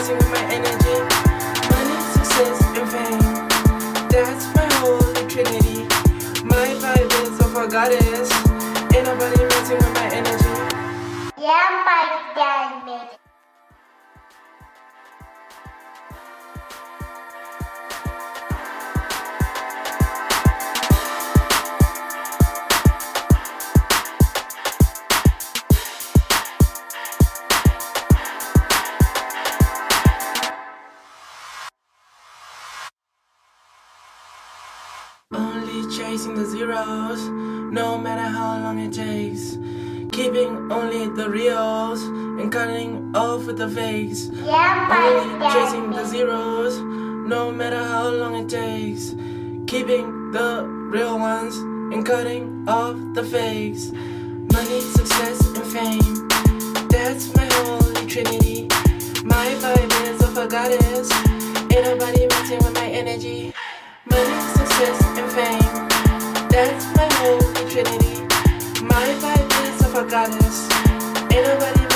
messing with my energy. Money, success, and fame. That's my holy trinity. My vibe is of a goddess. Ain't nobody messing with my energy. Yeah, my diamond. Only chasing the zeros, no matter how long it takes. Keeping only the reals and cutting off with the fakes. Yeah, my Only chasing the diamond. zeros, no matter how long it takes. Keeping the real ones and cutting off the fakes. Money, success, and fame. That's my holy trinity. My vibe is of a goddess. Ain't nobody messing with my energy. Money, success, and fame. That's my holy trinity. My vibe is of a goddess. Ain't nobody